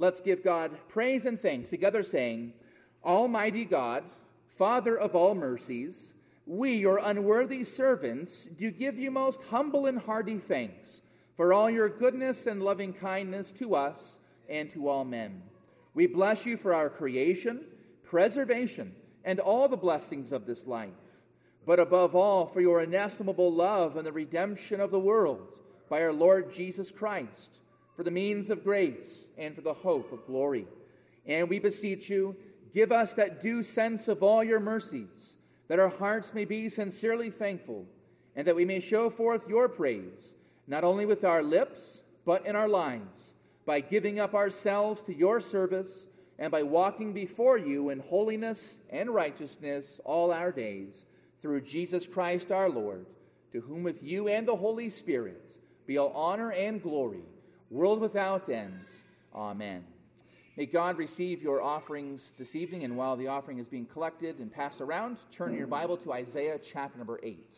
Let's give God praise and thanks together, saying, Almighty God, Father of all mercies, we, your unworthy servants, do give you most humble and hearty thanks for all your goodness and loving kindness to us and to all men. We bless you for our creation, preservation, and all the blessings of this life, but above all for your inestimable love and the redemption of the world by our Lord Jesus Christ, for the means of grace and for the hope of glory. And we beseech you, give us that due sense of all your mercies, that our hearts may be sincerely thankful, and that we may show forth your praise, not only with our lips, but in our lives, by giving up ourselves to your service, and by walking before you in holiness and righteousness all our days, through Jesus Christ our Lord, to whom with you and the Holy Spirit be all honor and glory, world without end. Amen. May God receive your offerings this evening, and while the offering is being collected and passed around, turn your Bible to Isaiah chapter number 8.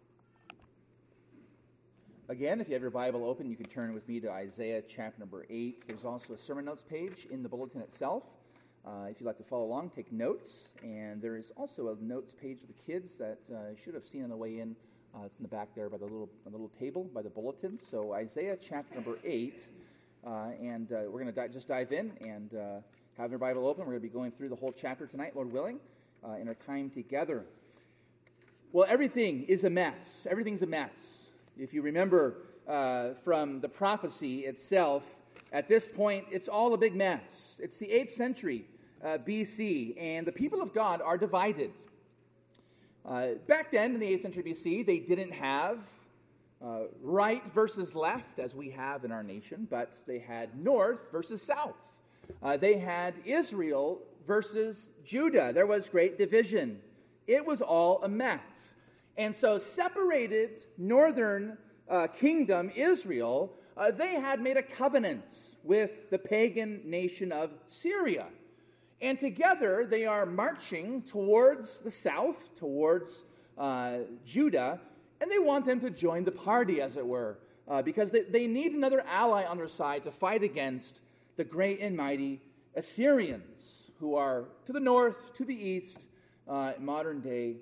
Again, if you have your Bible open, you can turn with me to Isaiah chapter number 8. There's also a sermon notes page in the bulletin itself. If you'd like to follow along, take notes. And there is also a notes page for the kids that you should have seen on the way in. It's in the back there by the little table by the bulletin. So Isaiah chapter number 8, and we're going to just dive in and have your Bible open. We're going to be going through the whole chapter tonight, Lord willing, in our time together. Well, everything is a mess. Everything's a mess. If you remember from the prophecy itself, at this point, it's all a big mess. It's the 8th century BC, and the people of God are divided. Back then, in the 8th century BC, they didn't have right versus left, as we have in our nation, but they had north versus south. They had Israel versus Judah. There was great division. It was all a mess. And so separated northern kingdom, Israel, they had made a covenant with the pagan nation of Syria. And together they are marching towards the south, towards Judah, and they want them to join the party, as it were, because they need another ally on their side to fight against the great and mighty Assyrians, who are to the north, to the east, modern-day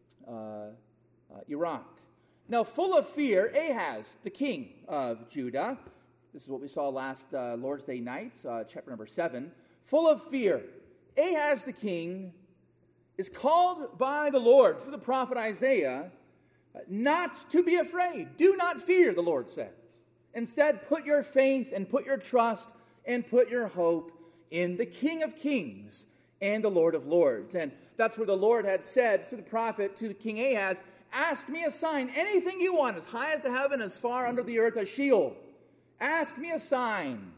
Iraq. Now, full of fear, Ahaz, the king of Judah, this is what we saw last Lord's Day night, chapter number 7, full of fear, Ahaz the king is called by the Lord through the prophet Isaiah not to be afraid. Do not fear, the Lord says. Instead, put your faith and put your trust and put your hope in the King of Kings and the Lord of Lords. And that's where the Lord had said through the prophet to the King Ahaz, ask me a sign, anything you want, as high as the heaven, as far under the earth as Sheol. Ask me a sign.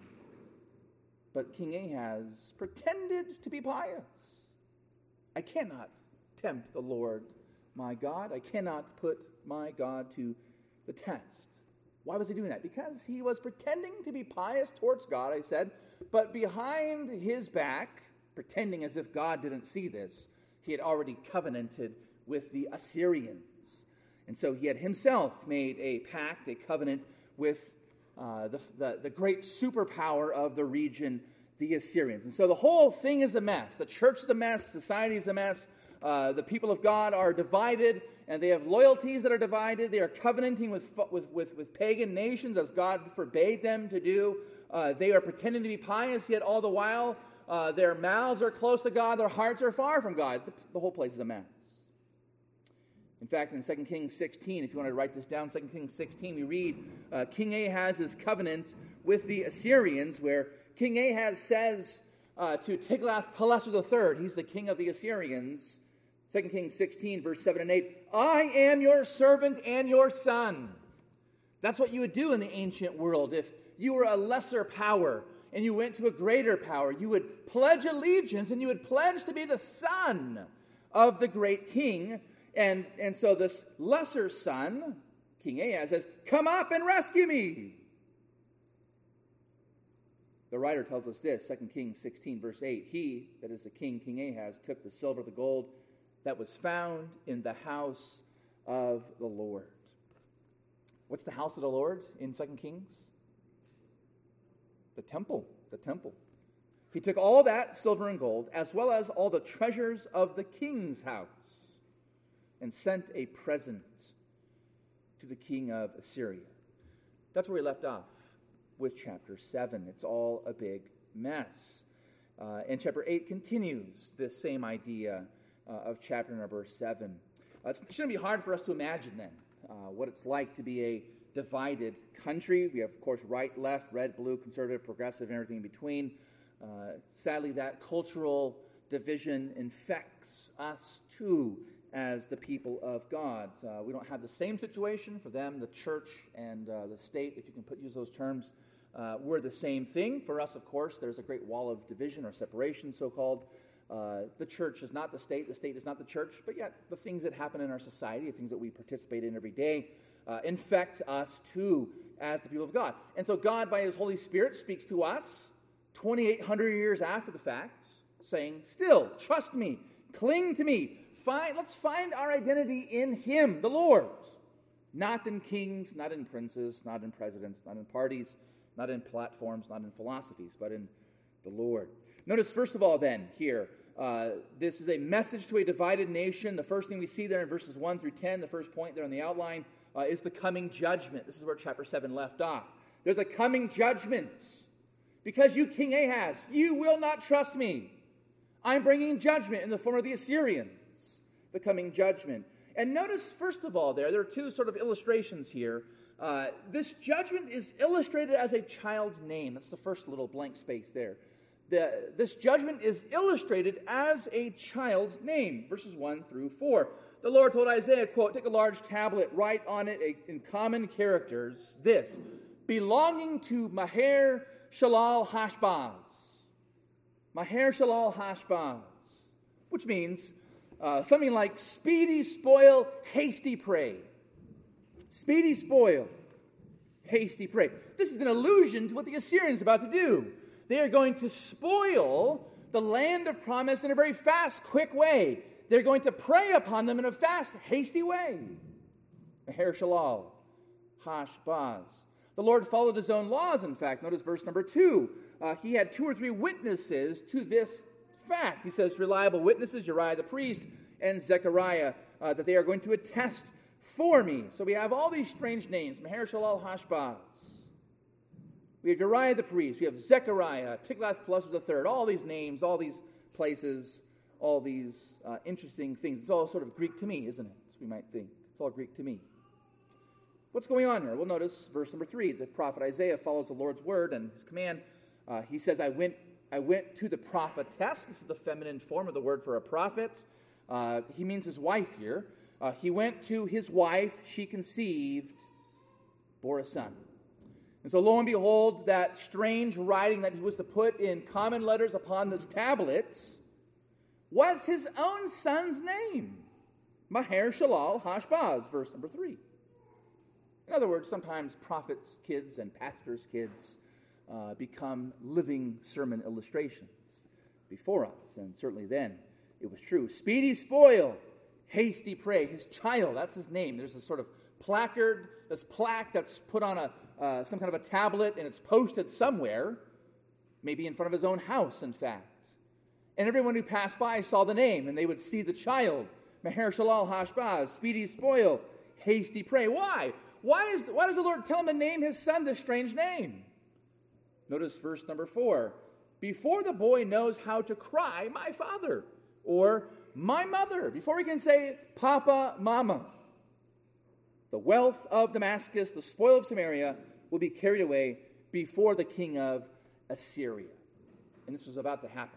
But King Ahaz pretended to be pious. I cannot tempt the Lord my God. I cannot put my God to the test. Why was he doing that? Because he was pretending to be pious towards God, I said, but behind his back, pretending as if God didn't see this, he had already covenanted with the Assyrians. And so he had himself made a pact, a covenant with the great superpower of the region, the Assyrians. And so the whole thing is a mess. The church is a mess. Society is a mess. The people of God are divided, and they have loyalties that are divided. They are covenanting with pagan nations as God forbade them to do. They are pretending to be pious, yet all the while their mouths are close to God, their hearts are far from God. The whole place is a mess. In fact, in 2 Kings 16, if you want to write this down, 2 Kings 16, we read King Ahaz's covenant with the Assyrians, where King Ahaz says to Tiglath-Pileser III, he's the king of the Assyrians, 2 Kings 16, verse 7 and 8, I am your servant and your son. That's what you would do in the ancient world. If you were a lesser power and you went to a greater power, you would pledge allegiance and you would pledge to be the son of the great king. And so this lesser son, King Ahaz, says, come up and rescue me. The writer tells us this, 2 Kings 16, verse 8. He, that is the king, King Ahaz, took the silver, the gold that was found in the house of the Lord. What's the house of the Lord in 2 Kings? The temple. The temple. He took all that silver and gold, as well as all the treasures of the king's house, and sent a present to the king of Assyria. That's where we left off with chapter 7. It's all a big mess. And chapter 8 continues this same idea of chapter number 7. It shouldn't be hard for us to imagine then what it's like to be a divided country. We have, of course, right, left, red, blue, conservative, progressive, and everything in between. Sadly, that cultural division infects us too as the people of God. We don't have the same situation for them, the church and the state, if you can use those terms. We're the same thing. For us, of course, there's a great wall of division or separation, so-called. The church is not the state is not the church, but yet the things that happen in our society, the things that we participate in every day, infect us too as the people of God. And so God, by his Holy Spirit, speaks to us 2,800 years after the fact, saying, still, trust me, cling to me, let's find our identity in him, the Lord. Not in kings, not in princes, not in presidents, not in parties, not in platforms, not in philosophies, but in the Lord. Notice, first of all, then, here, this is a message to a divided nation. The first thing we see there in verses 1 through 10, the first point there in the outline, is the coming judgment. This is where chapter 7 left off. There's a coming judgment. Because you, King Ahaz, you will not trust me. I'm bringing judgment in the form of the Assyrians. The coming judgment. And notice, first of all, there are two sort of illustrations here. This judgment is illustrated as a child's name. That's the first little blank space there. This judgment is illustrated as a child's name, verses 1 through 4. The Lord told Isaiah, quote, take a large tablet, write on it in common characters, this, belonging to Maher Shalal Hashbaz. Maher Shalal Hashbaz, which means something like speedy spoil, hasty prey. Speedy spoil, hasty prey. This is an allusion to what the Assyrians are about to do. They are going to spoil the land of promise in a very fast, quick way. They're going to prey upon them in a fast, hasty way. Maher Shalal Hashbaz. The Lord followed his own laws, in fact. Notice verse number 2. He had 2 or 3 witnesses to this fact. He says, reliable witnesses, Uriah the priest and Zechariah, that they are going to attest for me. So we have all these strange names. Maher Shalal Hashbaz. We have Uriah the priest. We have Zechariah, Tiglath-Pileser III. All these names, all these places, all these interesting things. It's all sort of Greek to me, isn't it? As we might think. It's all Greek to me. What's going on here? Well, notice verse number 3. The prophet Isaiah follows the Lord's word and his command. He says, I went to the prophetess. This is the feminine form of the word for a prophet. He means his wife here. He went to his wife. She conceived, bore a son. And so lo and behold, that strange writing that he was to put in common letters upon this tablet was his own son's name. Maher Shalal Hashbaz, verse number 3. In other words, sometimes prophets' kids and pastors' kids become living sermon illustrations before us. And certainly then it was true. Speedy spoil, hasty prey. His child, that's his name. There's this sort of placard, this plaque that's put on some kind of a tablet, and it's posted somewhere, maybe in front of his own house, in fact. And everyone who passed by saw the name, and they would see the child, Maher Shalal Hashbaz, speedy spoil, hasty prey. Why? Why does the Lord tell him to name his son this strange name? Notice verse number 4. Before the boy knows how to cry, my father, or my mother, before he can say, Papa, Mama, the wealth of Damascus, the spoil of Samaria, will be carried away before the king of Assyria. And this was about to happen.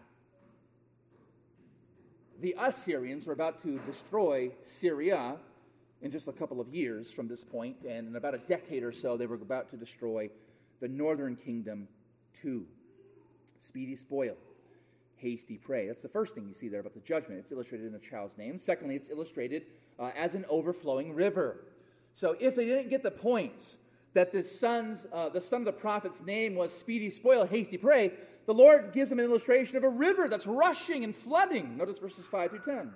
The Assyrians were about to destroy Syria in just a couple of years from this point, and in about a decade or so, they were about to destroy the northern kingdom too. Speedy spoil, hasty prey. That's the first thing you see there about the judgment. It's illustrated in a child's name. Secondly, it's illustrated as an overflowing river. So if they didn't get the point that the son of the prophet's name was speedy spoil, hasty prey, the Lord gives them an illustration of a river that's rushing and flooding. Notice verses 5 through 10.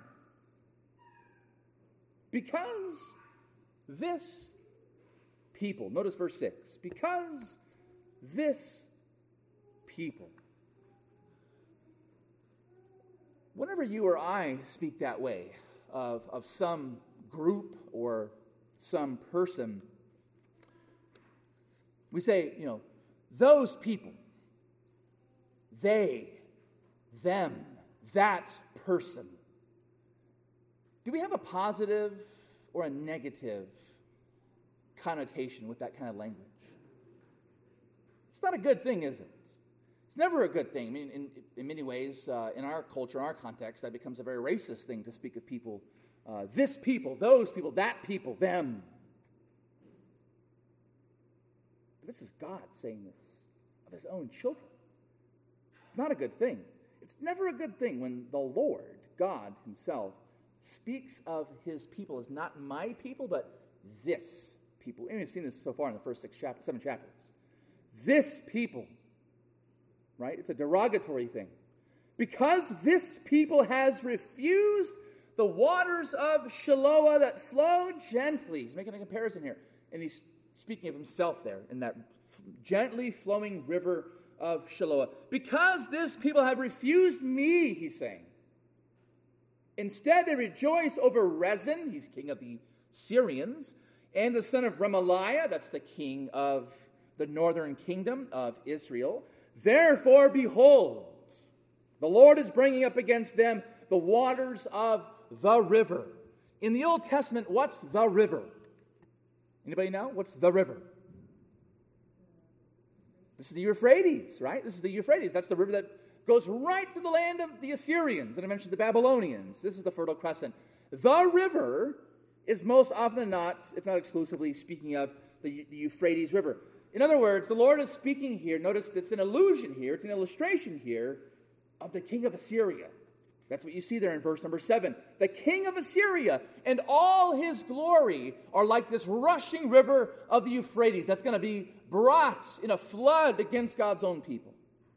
Because this people, notice verse 6, because this people Whenever you or I speak that way of some group or some person, we say, those people, they, them, that person. Do we have a positive or a negative connotation with that kind of language? It's not a good thing, is it? It's never a good thing. I mean, in many ways, in our culture, in our context, that becomes a very racist thing to speak of people. This people, those people, that people, them. But this is God saying this of his own children. It's not a good thing. It's never a good thing when the Lord, God himself, speaks of his people as not my people, but this people. And we've seen this so far in the first 7 chapters. This people, right? It's a derogatory thing. Because this people has refused the waters of Shiloah that flow gently. He's making a comparison here. And he's speaking of himself there in that gently flowing river of Shiloah. Because this people have refused me, he's saying. Instead, they rejoice over Rezin, he's king of the Syrians, and the son of Remaliah, that's the king of the northern kingdom of Israel. Therefore, behold, the Lord is bringing up against them the waters of the river. In the Old Testament, what's the river? Anybody know? What's the river? This is the Euphrates, right? This is the Euphrates. That's the river that goes right to the land of the Assyrians, and I mentioned the Babylonians. This is the Fertile Crescent. The river is most often than not, if not exclusively, speaking of the Euphrates River. In other words, the Lord is speaking here. Notice it's an allusion here, it's an illustration here of the king of Assyria. That's what you see there in verse number 7. The king of Assyria and all his glory are like this rushing river of the Euphrates that's going to be brought in a flood against God's own people.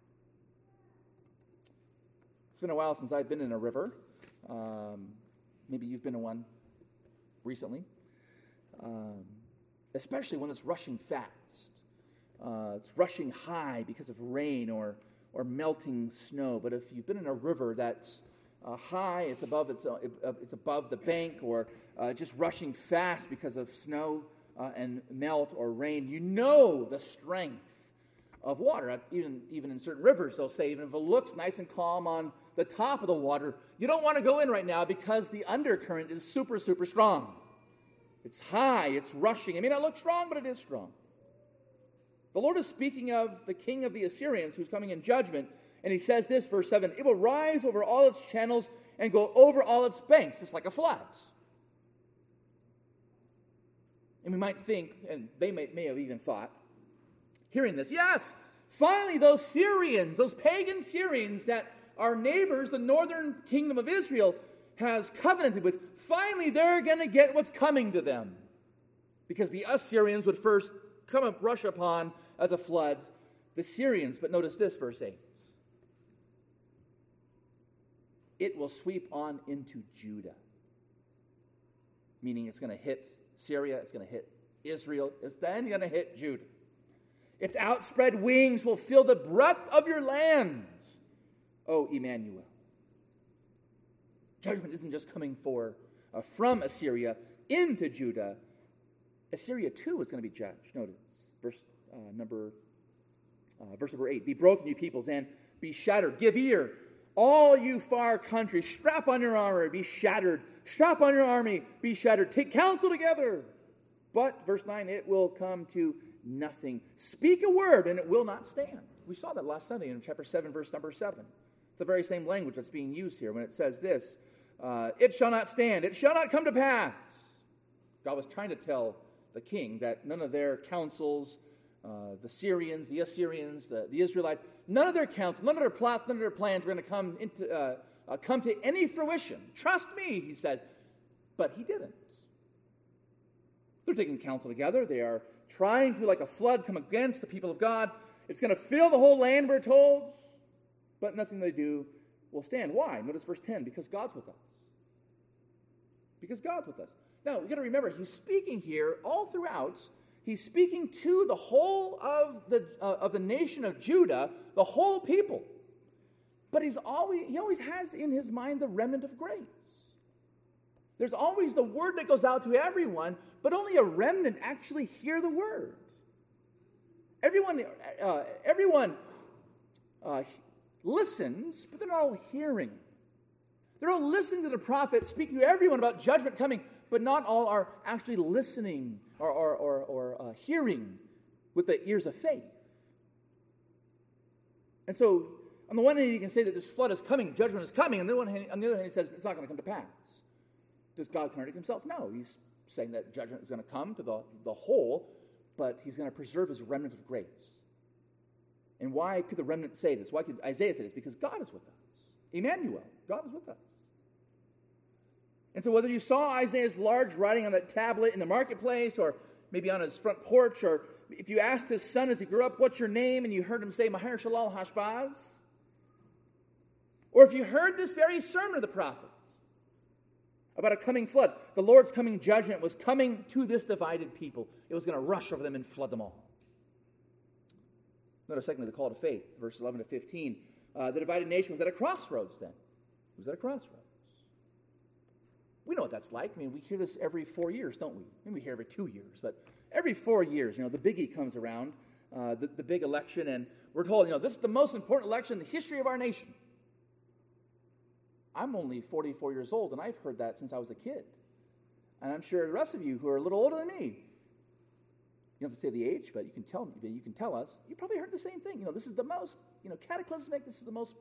It's been a while since I've been in a river. Maybe you've been in one recently. Especially when it's rushing fast. It's rushing high because of rain or melting snow. But if you've been in a river that's high, it's above the bank, or just rushing fast because of snow and melt or rain, you know the strength of water. Even in certain rivers, they'll say, even if it looks nice and calm on the top of the water, you don't want to go in right now because the undercurrent is super, super strong. It's high, it's rushing. It may not look strong, but it is strong. The Lord is speaking of the king of the Assyrians who's coming in judgment, and he says this, verse 7, it will rise over all its channels and go over all its banks. It's like a flood. And we might think, and they may have even thought, hearing this, yes, finally those Syrians, those pagan Syrians that our neighbors, the northern kingdom of Israel, has covenanted with, finally they're going to get what's coming to them. Because the Assyrians would first rush upon as a flood the Syrians. But notice this, verse 8. It will sweep on into Judah. Meaning it's going to hit Syria, it's going to hit Israel, it's then going to hit Judah. Its outspread wings will fill the breadth of your lands, O Emmanuel. Judgment isn't just coming from Assyria into Judah. Assyria too is going to be judged. Notice verse number 8. Be broken, you peoples, and be shattered. Give ear, all you far countries. Strap on your armor, be shattered. Strap on your army, be shattered. Take counsel together. But, verse 9, it will come to nothing. Speak a word, and it will not stand. We saw that last Sunday in chapter 7, verse number 7. It's the very same language that's being used here when it says this. It shall not stand. It shall not come to pass. God was trying to tell the king that none of their counsels, the Syrians, the Assyrians, the Israelites, none of their counsels, none of their plots, none of their plans were going to come to any fruition. Trust me, he says. But he didn't. They're taking counsel together. They are trying to, like a flood, come against the people of God. It's going to fill the whole land, we're told. But nothing they do will stand. Why? Notice verse 10. Because God's with us. Because God's with us. Now, we've got to remember, he's speaking here all throughout. He's speaking to the whole of the nation of Judah, the whole people. But he always has in his mind the remnant of grace. There's always the word that goes out to everyone, but only a remnant actually hear the word. Everyone listens, but they're not all hearing. They're all listening to the prophet speaking to everyone about judgment coming, but not all are actually listening or hearing with the ears of faith. And so, on the one hand, you can say that this flood is coming, judgment is coming, and on the other hand, he says it's not going to come to pass. Does God contradict himself? No, he's saying that judgment is going to come to the whole, but he's going to preserve his remnant of grace. And why could the remnant say this? Why could Isaiah say this? Because God is with us. Emmanuel, God is with us. And so whether you saw Isaiah's large writing on that tablet in the marketplace, or maybe on his front porch, or if you asked his son as he grew up, what's your name? And you heard him say, Maher Shalal Hashbaz. Or if you heard this very sermon of the prophet about a coming flood, the Lord's coming judgment was coming to this divided people. It was going to rush over them and flood them all. Notice secondly, the call to faith, verse 11 to 15. The divided nation was at a crossroads then. It was at a crossroads. We know what that's like. I mean, we hear this every 4 years, don't we? Maybe we hear every 2 years, but every 4 years, the biggie comes around, the big election, and we're told, this is the most important election in the history of our nation. I'm only 44 years old, and I've heard that since I was a kid. And I'm sure the rest of you who are a little older than me, you don't have to say the age, but you can tell me, you can tell us, you probably heard the same thing. This is the most, cataclysmic, this is the most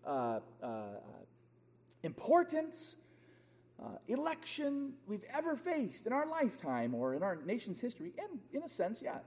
important election we've ever faced in our lifetime or in our nation's history, and in a sense, yes.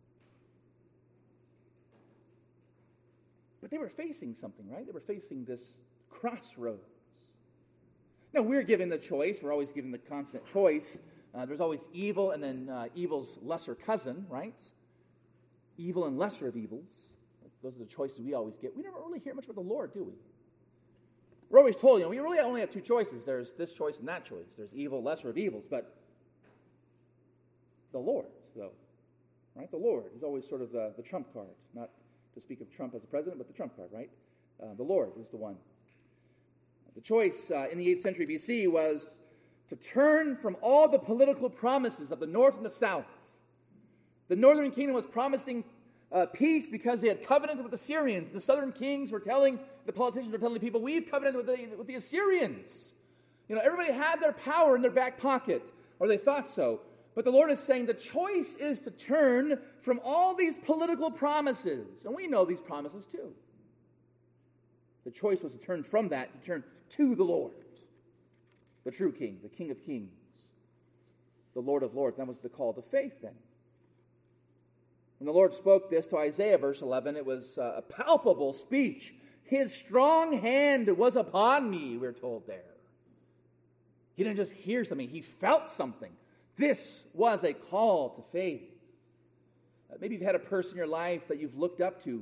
But they were facing something, right? They were facing this crossroads. Now, we're given the choice. We're always given the constant choice. There's always evil and then evil's lesser cousin, right? Evil and lesser of evils. Those are the choices we always get. We never really hear much about the Lord, do we? We're always told, we really only have two choices. There's this choice and that choice. There's evil, lesser of evils. But the Lord, though, right? The Lord is always sort of the trump card. Not to speak of Trump as a president, but the trump card, right? The Lord is the one. The choice in the 8th century BC was to turn from all the political promises of the north and the south. The northern kingdom was promising peace because they had covenanted with the Syrians. The southern kings were telling, the politicians were telling the people, we've covenanted with the Assyrians. Everybody had their power in their back pocket, or they thought so. But the Lord is saying the choice is to turn from all these political promises. And we know these promises too. The choice was to turn from that, to turn to the Lord, the true King, the King of Kings, the Lord of Lords. That was the call to faith then. When the Lord spoke this to Isaiah, verse 11, it was a palpable speech. His strong hand was upon me, we're told there. He didn't just hear something, he felt something. This was a call to faith. Maybe you've had a person in your life that you've looked up to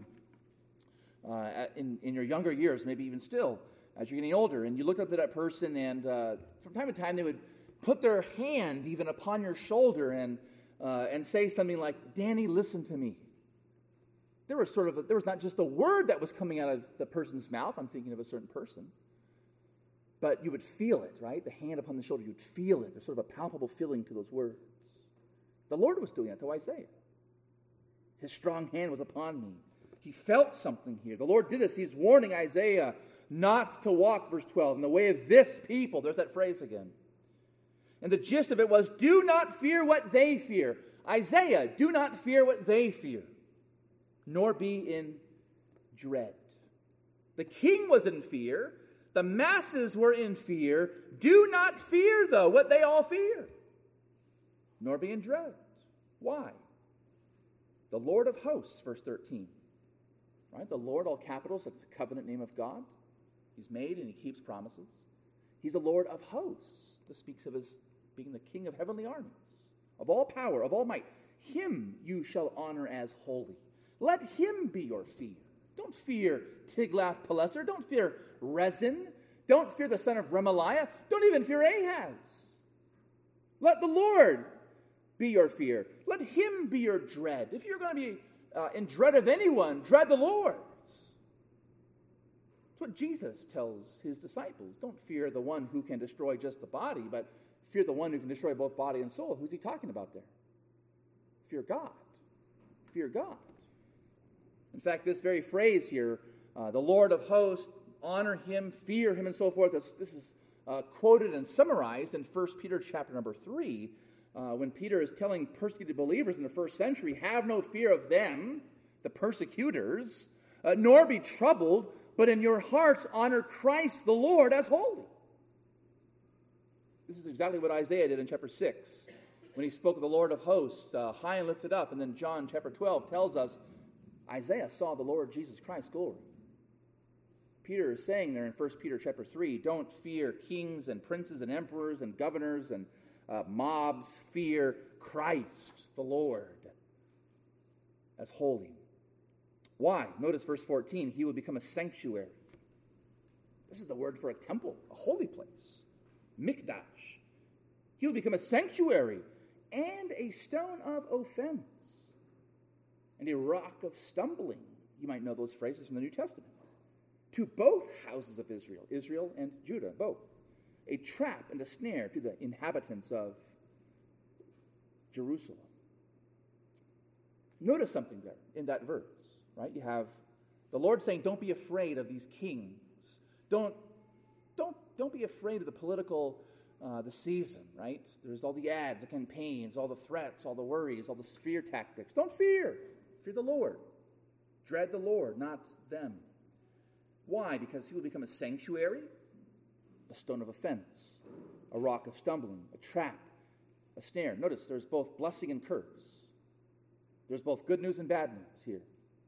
in your younger years, maybe even still, as you're getting older, and you look up to that person, and from time to time they would put their hand even upon your shoulder and say something like, Danny, listen to me. There was not just a word that was coming out of the person's mouth. I'm thinking of a certain person. But you would feel it, right? The hand upon the shoulder, you would feel it. There's sort of a palpable feeling to those words. The Lord was doing that to Isaiah. His strong hand was upon me. He felt something here. The Lord did this. He's warning Isaiah not to walk, verse 12, in the way of this people. There's that phrase again. And the gist of it was, do not fear what they fear. Isaiah, do not fear what they fear, nor be in dread. The king was in fear. The masses were in fear. Do not fear, though, what they all fear, nor be in dread. Why? The Lord of hosts, verse 13. Right? The Lord, all capitals, that's the covenant name of God. He's made and he keeps promises. He's the Lord of hosts. This speaks of his being the king of heavenly armies, of all power, of all might. Him you shall honor as holy. Let him be your fear. Don't fear Tiglath-Pileser. Don't fear Rezin. Don't fear the son of Remaliah. Don't even fear Ahaz. Let the Lord be your fear. Let him be your dread. If you're going to be in dread of anyone, dread the Lord. It's what Jesus tells his disciples. Don't fear the one who can destroy just the body, but fear the one who can destroy both body and soul. Who's he talking about there? Fear God. Fear God. In fact, this very phrase here, the Lord of hosts, honor him, fear him, and so forth, this is quoted and summarized in 1 Peter chapter number 3, when Peter is telling persecuted believers in the first century, have no fear of them, the persecutors, nor be troubled, but in your hearts honor Christ the Lord as holy. This is exactly what Isaiah did in chapter 6, when he spoke of the Lord of hosts, high and lifted up. And then John chapter 12 tells us, Isaiah saw the Lord Jesus Christ's glory. Peter is saying there in 1 Peter chapter 3, don't fear kings and princes and emperors and governors and mobs. Fear Christ the Lord as holy. Why? Notice verse 14, he will become a sanctuary. This is the word for a temple, a holy place. Mikdash. He will become a sanctuary and a stone of offense and a rock of stumbling. You might know those phrases from the New Testament. To both houses of Israel, Israel and Judah, both. A trap and a snare to the inhabitants of Jerusalem. Notice something there in that verse, right? You have the Lord saying, don't be afraid of these kings. Don't be afraid of the political, the season, right? There's all the ads, the campaigns, all the threats, all the worries, all the fear tactics. Don't fear. Fear the Lord. Dread the Lord, not them. Why? Because he will become a sanctuary, a stone of offense, a rock of stumbling, a trap, a snare. Notice there's both blessing and curse. There's both good news and bad news here.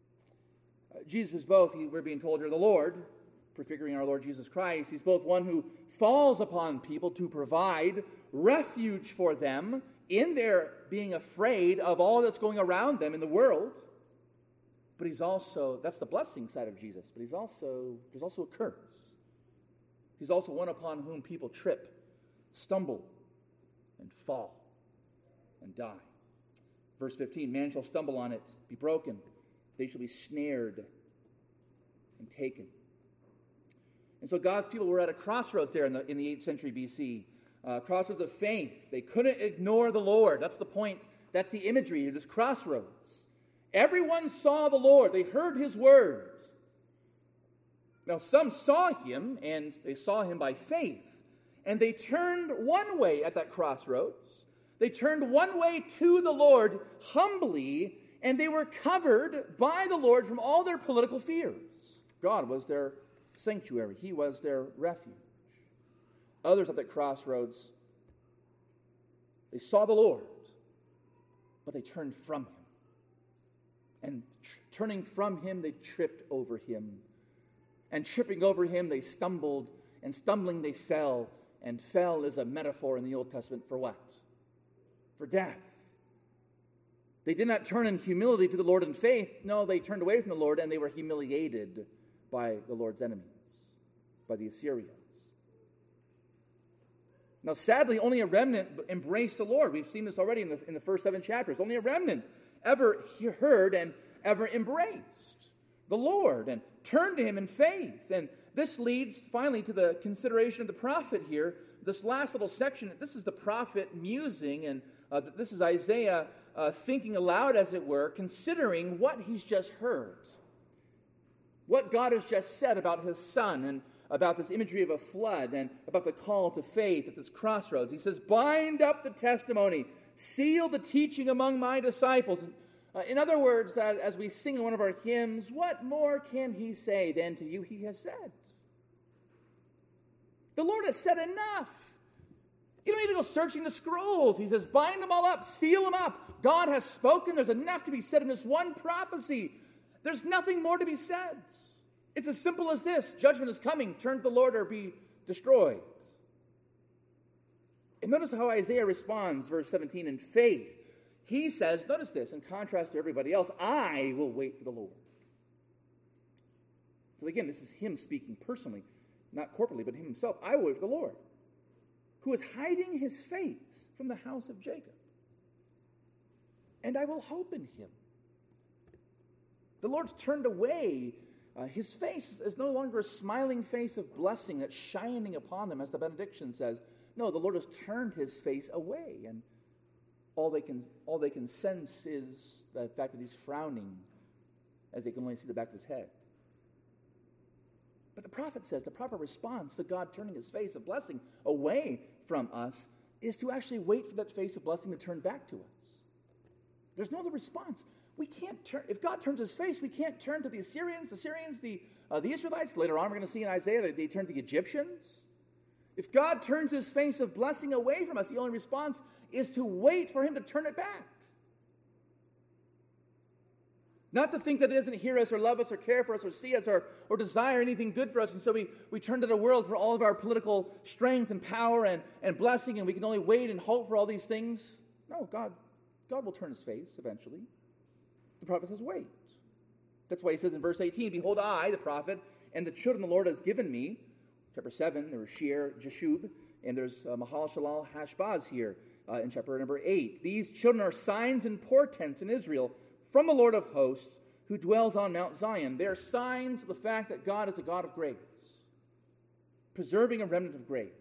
Jesus is both, we're being told here, the Lord, prefiguring our Lord Jesus Christ. He's both one who falls upon people to provide refuge for them in their being afraid of all that's going around them in the world. But he's also, that's the blessing side of Jesus, but there's also a curse. He's also one upon whom people trip, stumble, and fall, and die. Verse 15, man shall stumble on it, be broken. They shall be snared and taken. And so God's people were at a crossroads there in the 8th century BC. Crossroads of faith. They couldn't ignore the Lord. That's the point. That's the imagery of this crossroads. Everyone saw the Lord. They heard his words. Now, some saw him, and they saw him by faith. And they turned one way at that crossroads. They turned one way to the Lord humbly, and they were covered by the Lord from all their political fears. God was their sanctuary. He was their refuge. Others at that crossroads, they saw the Lord, but they turned from him. And turning from him, they tripped over him. And tripping over him, they stumbled. And stumbling, they fell. And fell is a metaphor in the Old Testament for what? For death. They did not turn in humility to the Lord in faith. No, they turned away from the Lord, and they were humiliated by the Lord's enemies, by the Assyrians. Now, sadly, only a remnant embraced the Lord. We've seen this already in the first 7 chapters. Only a remnant ever heard and ever embraced the Lord and turned to him in faith. And this leads finally to the consideration of the prophet here. This last little section, this is the prophet musing, and this is Isaiah thinking aloud, as it were, considering what he's just heard. What God has just said about his son and about this imagery of a flood and about the call to faith at this crossroads. He says, bind up the testimony, seal the teaching among my disciples. In other words, as we sing in one of our hymns, what more can he say than to you he has said? The Lord has said enough. You don't need to go searching the scrolls. He says, bind them all up, seal them up. God has spoken. There's enough to be said in this one prophecy. There's nothing more to be said. It's as simple as this. Judgment is coming. Turn to the Lord or be destroyed. And notice how Isaiah responds, verse 17, in faith. He says, notice this, in contrast to everybody else, I will wait for the Lord. So again, this is him speaking personally, not corporately, but him himself. I will wait for the Lord, who is hiding his face from the house of Jacob. And I will hope in him. The Lord's turned away his face is no longer a smiling face of blessing that's shining upon them, as the benediction says. No, the Lord has turned his face away, and all they can sense is the fact that he's frowning, as they can only see the back of his head. But the prophet says the proper response to God turning his face of blessing away from us is to actually wait for that face of blessing to turn back to us. There's no other response. We can't turn, if God turns his face, we can't turn to the Assyrians, the Israelites. Later on, we're going to see in Isaiah that they turn to the Egyptians. If God turns his face of blessing away from us, the only response is to wait for him to turn it back. Not to think that he doesn't hear us or love us or care for us or see us or desire anything good for us. And so we turn to the world for all of our political strength and power and blessing, and we can only wait and hope for all these things. No, God will turn his face eventually. The prophet says, wait. That's why he says in verse 18, behold, I, the prophet, and the children the Lord has given me. Chapter 7, there was Shear, Jashub, and there's Mahal-shalal, Hashbaz here in chapter number 8. These children are signs and portents in Israel from the Lord of hosts, who dwells on Mount Zion. They are signs of the fact that God is a God of grace, preserving a remnant of grace.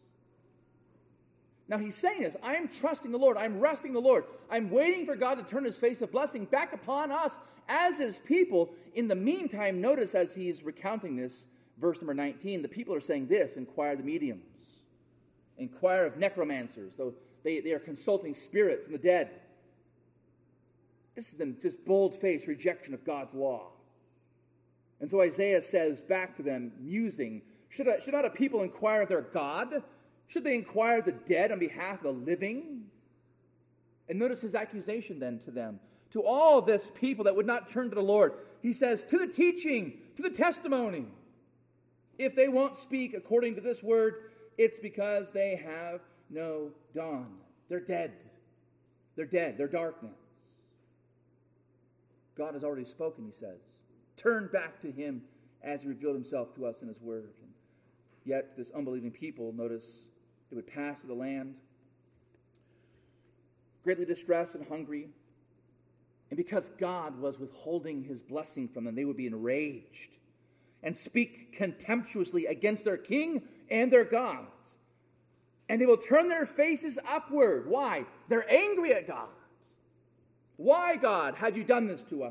Now he's saying this, I'm trusting the Lord, I'm resting the Lord, I'm waiting for God to turn his face of blessing back upon us as his people. In the meantime, notice as he's recounting this, verse number 19, the people are saying this, inquire of the mediums, inquire of necromancers, though they are consulting spirits and the dead. This is a just bold-faced rejection of God's law. And so Isaiah says back to them, musing, should not a people inquire of their God? Should they inquire of the dead on behalf of the living? And notice his accusation then to them. To all this people that would not turn to the Lord, he says, to the teaching, to the testimony. If they won't speak according to this word, it's because they have no dawn. They're dead. They're dead. They're darkness. God has already spoken, he says. Turn back to him as he revealed himself to us in his word. And yet this unbelieving people, notice, they would pass through the land, greatly distressed and hungry. And because God was withholding his blessing from them, they would be enraged and speak contemptuously against their king and their gods. And they will turn their faces upward. Why? They're angry at God. Why, God, have you done this to us?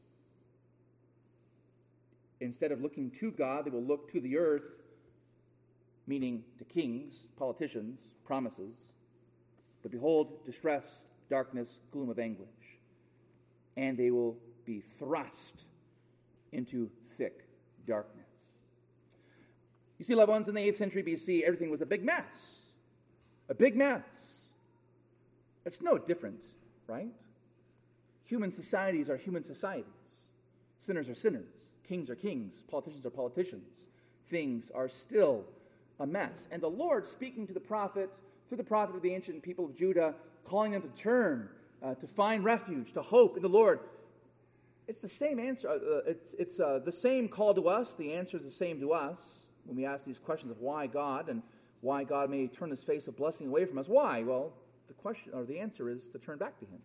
Instead of looking to God, they will look to the earth, meaning to kings, politicians, promises. But behold, distress, darkness, gloom of anguish. And they will be thrust into thick darkness. You see, loved ones, in the 8th century BC, everything was a big mess. A big mess. It's no different, right? Human societies are human societies. Sinners are sinners. Kings are kings. Politicians are politicians. Things are still a mess. And the Lord, speaking to the prophet, through the prophet of the ancient people of Judah, calling them to turn, to find refuge, to hope in the Lord. It's the same answer. It's the same call to us. The answer is the same to us when we ask these questions of why God and why God may turn his face of blessing away from us. Why? Well, the question or the answer is to turn back to him.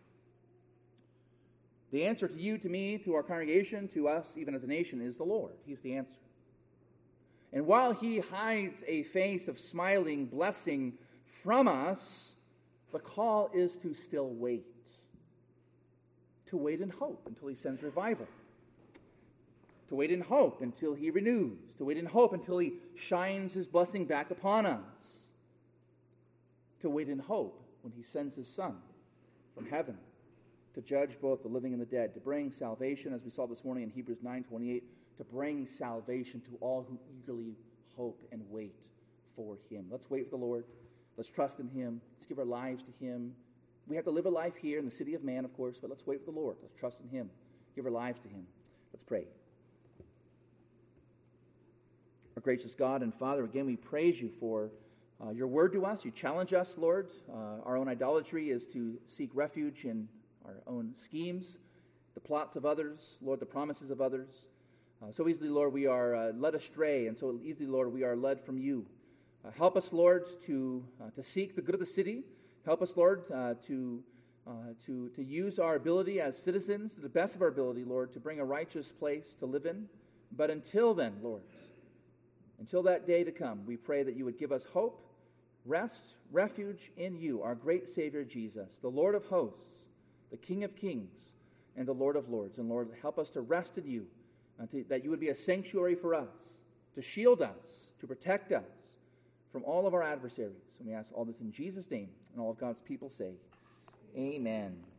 The answer to you, to me, to our congregation, to us, even as a nation, is the Lord. He's the answer. And while he hides a face of smiling blessing from us, the call is to still wait. To wait in hope until he sends revival. To wait in hope until he renews. To wait in hope until he shines his blessing back upon us. To wait in hope when he sends his Son from heaven to judge both the living and the dead, to bring salvation, as we saw this morning in Hebrews 9:28, to bring salvation to all who eagerly hope and wait for him. Let's wait for the Lord. Let's trust in him. Let's give our lives to him. We have to live a life here in the city of man, of course, but let's wait for the Lord. Let's trust in him. Give our lives to him. Let's pray. Our gracious God and Father, again, we praise you for your word to us. You challenge us, Lord. Our own idolatry is to seek refuge in our own schemes, the plots of others, Lord, the promises of others. So easily, Lord, we are led astray, and so easily, Lord, we are led from you. Help us, Lord, to seek the good of the city. Help us, Lord, to use our ability as citizens to the best of our ability, Lord, to bring a righteous place to live in, But until then, Lord, until that day to come, we pray that you would give us hope, rest, refuge in you, our great Savior Jesus, the Lord of hosts, the King of kings, and the Lord of lords. And Lord, help us to rest in you, that you would be a sanctuary for us, to shield us, to protect us from all of our adversaries. And we ask all this in Jesus' name, and all of God's people say, Amen.